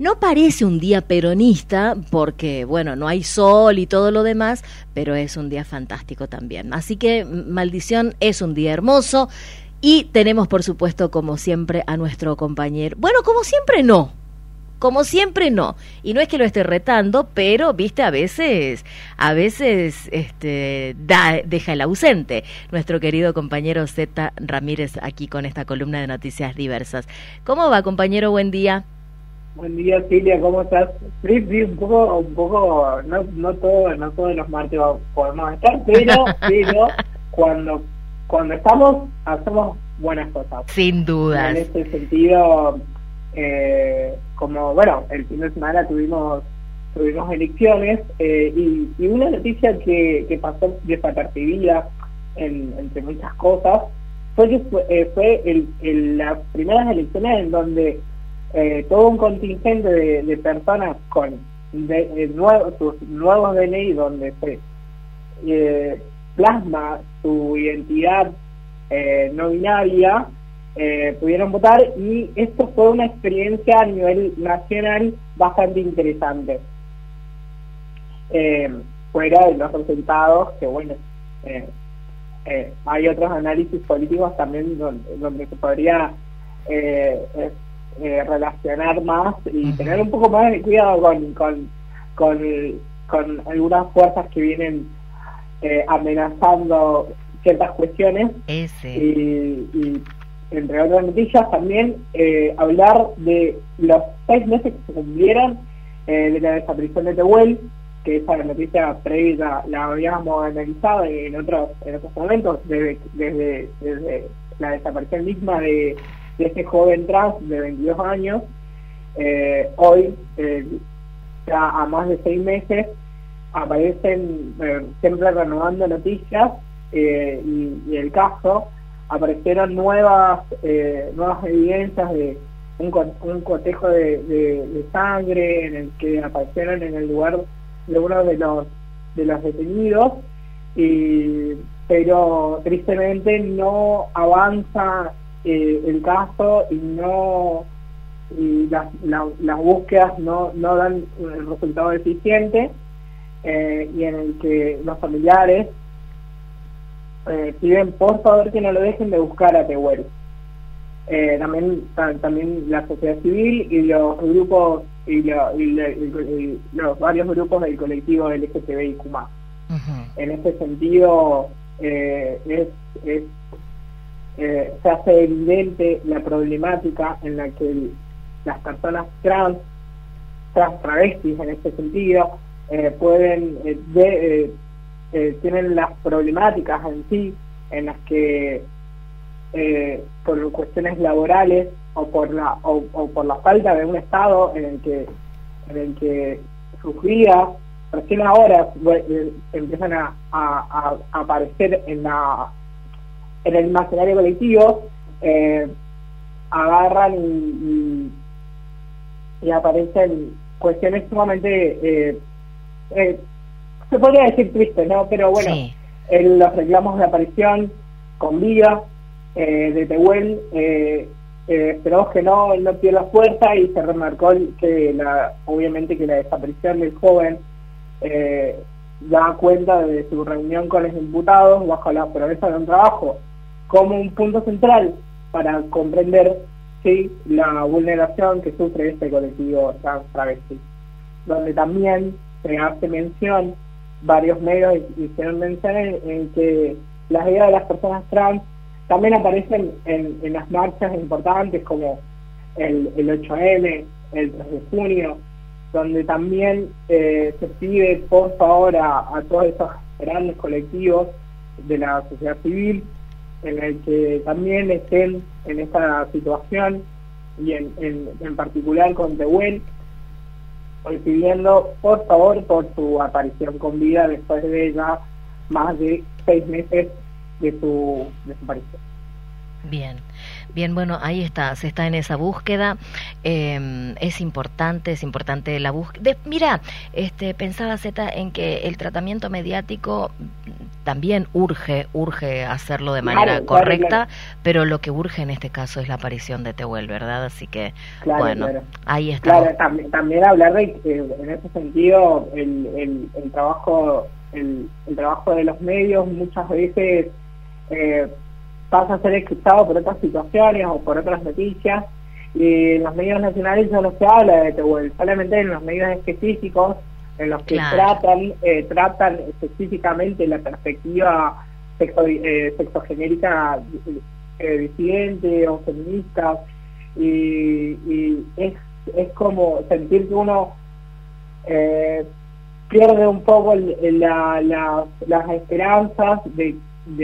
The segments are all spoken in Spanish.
No parece un día peronista porque, bueno, no hay sol y todo lo demás, pero es un día fantástico también. Así que, Maldición es un día hermoso y tenemos, por supuesto, como siempre, a nuestro compañero. Bueno, como siempre no, y no es que lo esté retando, pero viste, a veces deja el ausente, nuestro querido compañero Zeta Ramírez aquí con esta columna de Noticias Diversas. ¿Cómo va, compañero? Buen día. Buen día, Silvia, ¿cómo estás? Sí, un poco, no todos los martes podemos estar, pero cuando estamos, hacemos buenas cosas. Sin dudas. En ese sentido, como, bueno, el fin de semana tuvimos elecciones, y una noticia que pasó desapercibida entre muchas cosas, fue que fue las primeras elecciones en donde todo un contingente de personas con sus nuevos DNI, donde se plasma su identidad no binaria, pudieron votar, y esto fue una experiencia a nivel nacional bastante interesante. Fuera de los resultados, que bueno, hay otros análisis políticos también donde se podría relacionar más y tener un poco más de cuidado con algunas fuerzas que vienen amenazando ciertas cuestiones. Y entre otras noticias también hablar de los 6 meses que se cumplieron de la desaparición de Tehuel, que esa noticia previa la habíamos analizado en otros momentos, desde la desaparición misma de este joven trans de 22 años. Hoy, ya a más de 6 meses, aparecen siempre renovando noticias, y el caso, aparecieron nuevas evidencias de un cotejo de sangre en el que aparecieron en el lugar de uno de los detenidos, pero tristemente no avanza el caso, y las búsquedas no dan el resultado eficiente, y en el que los familiares piden por favor que no lo dejen de buscar a Tehuel. También la sociedad civil y los grupos y los varios grupos del colectivo LGTBIQ+. En este sentido, se hace evidente la problemática en la que las personas trans travestis en este sentido tienen las problemáticas en sí, en las que por cuestiones laborales o por la falta de un estado en el que sus vidas recién ahora empiezan a aparecer en el imaginario colectivo, agarran y aparecen cuestiones sumamente se podría decir tristes, ¿no? Pero bueno, sí. Los reclamos de aparición con vida de Tehuel, esperamos que no pierda fuerza, y se remarcó que obviamente que la desaparición del joven da cuenta de su reunión con los imputados bajo la promesa de un trabajo como un punto central para comprender, ¿sí?, la vulneración que sufre este colectivo trans travesti, donde también se hace mención, varios medios hicieron mención en que las ideas de las personas trans también aparecen en las marchas importantes como el 8M, el 3 de junio, donde también se pide por favor a todos esos grandes colectivos de la sociedad civil en el que también estén en esta situación, y en particular con Tehuel, pidiendo por favor por su aparición con vida después de ya más de 6 meses de su aparición. Bien, bueno, ahí está, se está en esa búsqueda, es importante la búsqueda. Mira, pensaba, Zeta, en que el tratamiento mediático también urge hacerlo de manera correcta, pero lo que urge en este caso es la aparición de Tehuel, ¿verdad? Así que, ahí está. Claro, también hablar de que en ese sentido el trabajo de los medios muchas veces pasa a ser escuchado por otras situaciones o por otras noticias, y en los medios nacionales ya no se habla de Tehuel, solamente en los medios específicos en los que tratan específicamente la perspectiva sexogenérica disidente o feminista, y es como sentir que uno pierde un poco las esperanzas de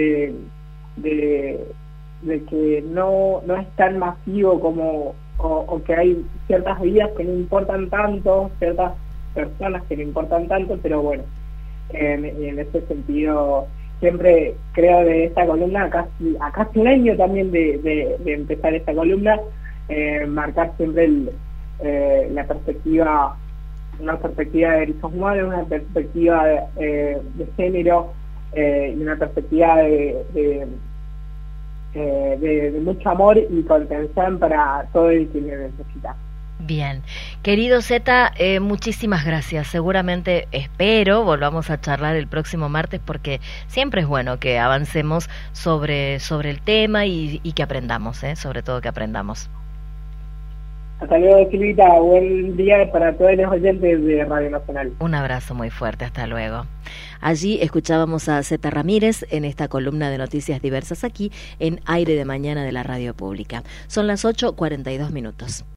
que no es tan masivo como o que hay ciertas vidas que no importan tanto, ciertas personas que no importan tanto, pero bueno, en ese sentido siempre creo de esta columna, a casi un año también de empezar esta columna, marcar siempre la perspectiva, una perspectiva de derechos humanos, una perspectiva de género, y una perspectiva de mucho amor y contención para todo el que lo necesita. Bien, querido Zeta, muchísimas gracias. Seguramente espero volvamos a charlar el próximo martes, porque siempre es bueno que avancemos sobre el tema y que aprendamos, sobre todo que aprendamos. Hasta luego, Silvita. Buen día para todos los oyentes de Radio Nacional. Un abrazo muy fuerte. Hasta luego. Allí escuchábamos a Zeta Ramírez en esta columna de noticias diversas aquí en Aire de Mañana de la Radio Pública. Son las 8:42.